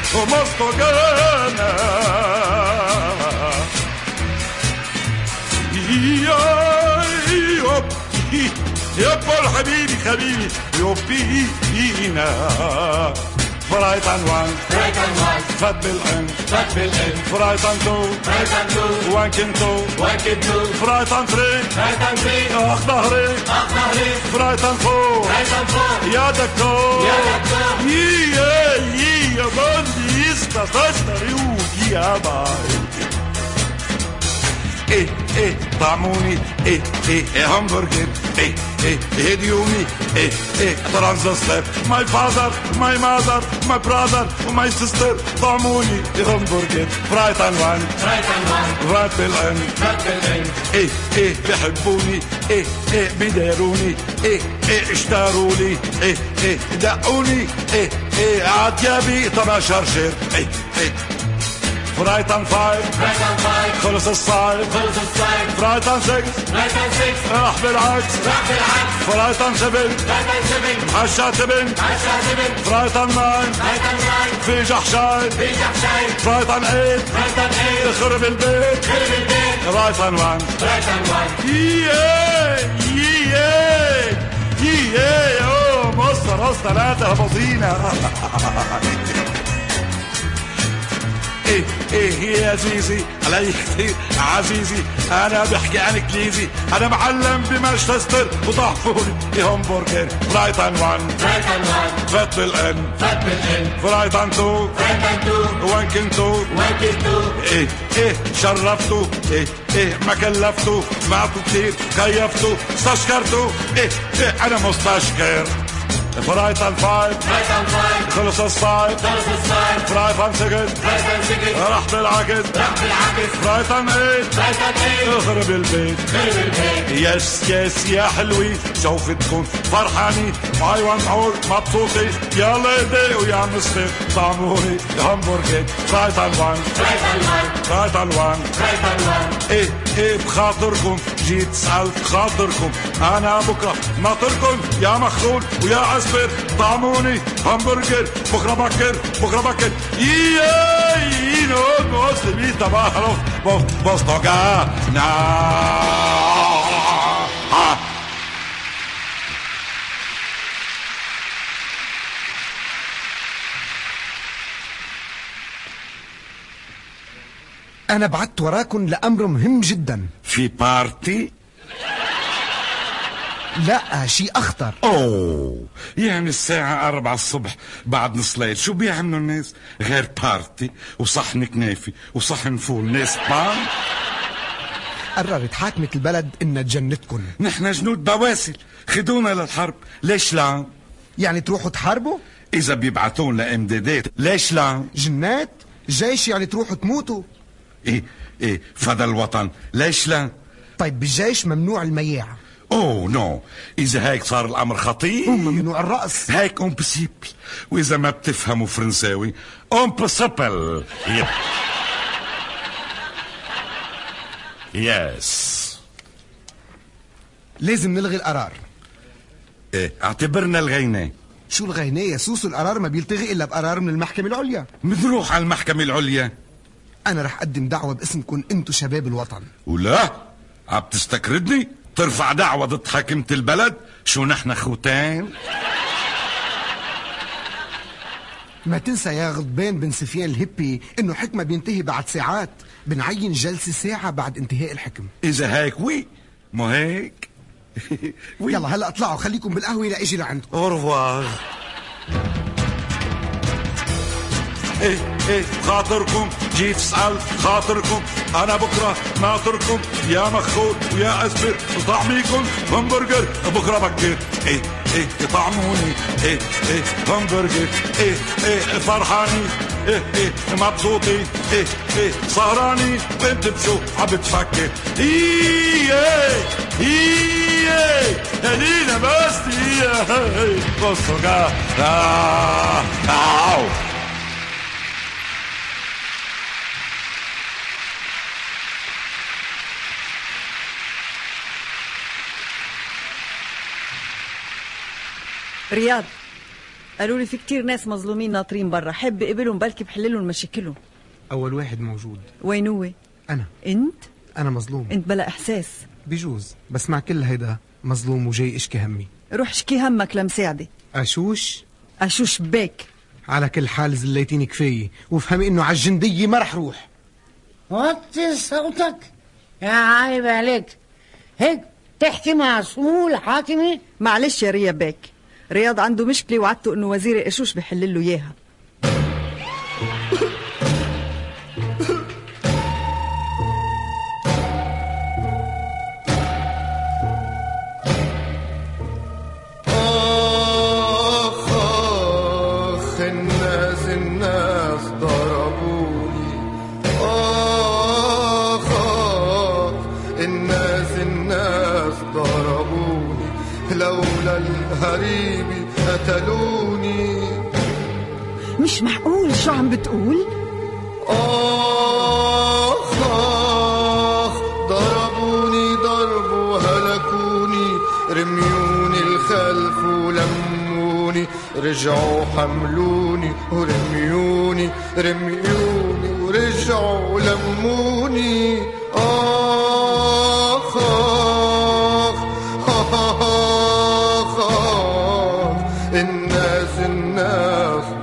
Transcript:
ومصطقانا يابا حبيبي حبيبي يوبينا فرايتان وان فات بالان فرايتان تو وانكن تو فرايتان تري اخ ظهري فرايتان فوق يا دكتور يا بندي استطشتري ويا باي طعموني همبرجر هديوني ترانزستر ماي فازر ماي ماذر ماي براذر وماي سيستر طعموني همبرجر فرايتان وان فرايت بالان بحبوني بداروني اشترولي دقوني عديابي طبع شرشر فرايتان 5 خلص الصايد فرايتان 6 راح بالعكس فرايتان 7 محشى تبن فرايتان 9 في جحشاي فرايتان 8 خرب البيت فرايتان 1 اوه مصر 3 بطينة ايه يا زيزي علي كتير عزيزي انا بحكي عن انجليزي انا معلم بمانشستر وطحفوني همبرجر فرايتان 1 فات بالان فرايتان 2 وانكن 2 شرفتو ما كلفتو معكو كتير كيفتو استشكرتو انا مستشكر فرايتان 5 خلص الصايد فرايتان 6 راح بالعكس فرايتان 8 اخرب البيت يس يا حلوي شوفتكم فرحاني اي وانت عود مبسوطي يا ليدي ويا مستر طعموني همبرجر فرايتان 1 بخاطركم جيت سألت خاطركم انا بكره ناطركم يا مخلول ويا عسبر طعموني همبرجر بكره بكر يينو مسلمي تباهرو بوستوغا أنا بعت وراكن لأمر مهم جدا. في بارتي؟ لا شيء أخطر. أوه يعني الساعة 4 الصبح بعد نص ليل شو بيعملوا الناس غير بارتي وصحن كنافي وصحن فول ناس بان؟ قررت حاكمة البلد إنها تجندكن. نحن جنود بواسل خدونا للحرب ليش لا؟ يعني تروحوا تحاربوا؟ إذا بيبعتون لإمدادات ليش لا؟ جنات؟ جيش يعني تروحوا تموتوا؟ إيه فدا الوطن ليش لا؟ طيب بالجيش ممنوع المياعة. اوه نو اذا هيك صار الامر خطير ممنوع الرقص هيك امبسيبل واذا ما بتفهموا فرنساوي امبسيبل يس لازم نلغي القرار. اعتبرنا الغيناه. شو الغيناه يا سوسو؟ القرار ما بيلتغي الا بقرار من المحكمة العليا. بنروح على المحكمة العليا. انا رح اقدم دعوة باسمكم انتو شباب الوطن. ولا عم تستكردني ترفع دعوة ضد حاكمة البلد؟ شو نحن خوتين؟ ما تنسى يا غضبان بن سفيان الهبي انه حكمة بينتهي بعد ساعات. بنعين جلسة ساعة بعد انتهاء الحكم. اذا هيك مو هيك يلا هلا اطلعوا خليكم بالقهوة لاجي لعندكم. اورفوار. خاطركم جيت سألت خاطركم انا بكره ناطركم يا مخول ويا اسبر طعميكم همبرجر بكره بكر طعموني همبرجر فرحاني مبسوطي سهراني وانت بشو عم بتفكر هدينا بس بصوا رياض قالوا لي في كتير ناس مظلومين ناطرين برا، حب قبلهم بلكي بحللهم مشاكلهم. أول واحد موجود. وين هو؟ أنا. أنت؟ أنا مظلوم. أنت بلا إحساس. بيجوز، بس مع كل هيدا مظلوم وجاي اشكي همي. روح اشكي همك لمساعدة. أشوش بيك. على كل حال زليتيني كفاية، وافهمي إنه عالجندية ما رح روح. وطي صوتك يا عايب عليك، هيك تحكي مع سمو الحاكمة؟ معلش يا ريا بيك، رياض عنده مشكلة وعدته إنه وزير القشوش بيحل له إياها. الناس ضربوني، الناس ضربوني، لولا الهريب قتلوني. مش معقول، شو عم بتقول؟ ضربوني ضرب وهلكوني، رميوني الخلف ولموني، رجعوا حملوني ورميوني ورجعوا ولموني. الناس